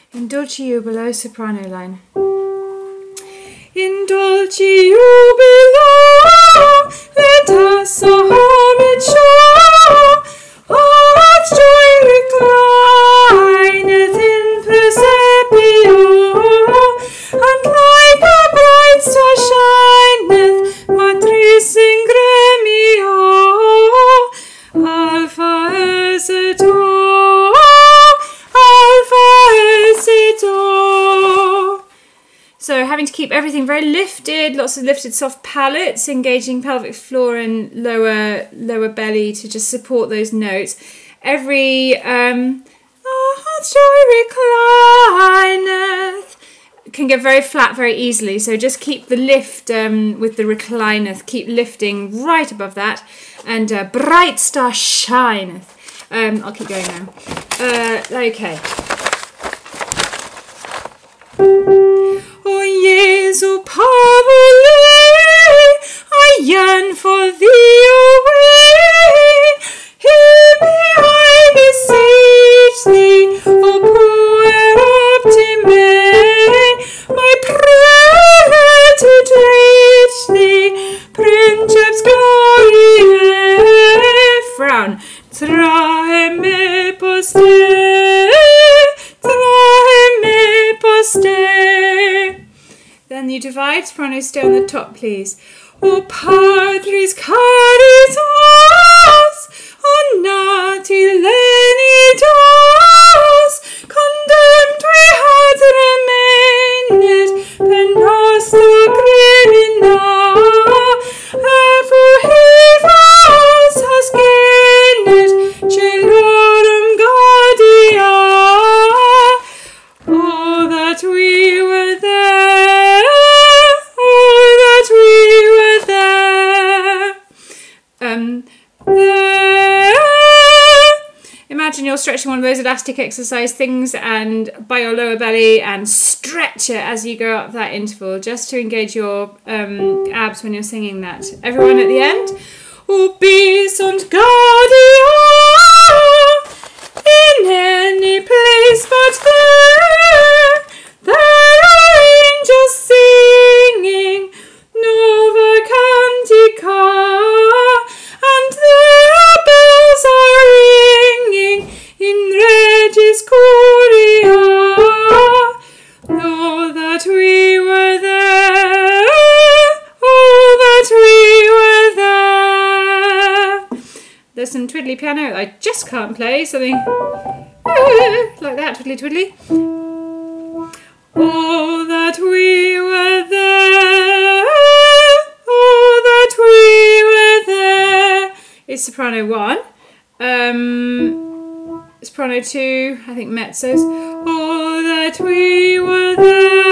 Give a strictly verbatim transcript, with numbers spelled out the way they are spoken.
In Dulce Jubilo, soprano line. In dulce jubilo, let us our homage show. Heart's joy reclineth in presepio, and like a bright star shineth matris in gremio. Alpha es et O, Alpha es et O. So having to keep everything very lifted, lots of lifted soft palates, engaging pelvic floor and lower lower belly to just support those notes. Every um, oh, heart's joy reclineth can get very flat very easily. So just keep the lift um, with the reclineth, keep lifting right above that. And uh, bright star shineth. Um, I'll keep going now. Uh, okay. O Jesu Pavole, I yearn for thee away. Hear me, I beseech thee, O puer optime. My prayer to reach thee, Princeps Gloriae. Frown. Trae me poste, trae me poste. Then you divide, soprano stay on the top, please. O Patris caritas, o nati lenitas, condemned we had remained, per nostra crimina, and for Hevas has gained, celorum gaudia. Oh, that we were there, oh, that we were there. Um, there. Imagine you're stretching one of those elastic exercise things and by your lower belly and stretch it as you go up that interval, just to engage your um, abs when you're singing that. Everyone at the end. Ubis und Gaudia, in any place but there, there are angels singing Nova Cantica, and their bells are ringing in Regis Curia. Oh, that we were there, oh, that we were there. There's some twiddly piano that I just can't play, something like that, twiddly twiddly. Oh, that we were there, oh, that we were there. It's soprano one. Um, soprano two, I think mezzos. Oh, that we were there.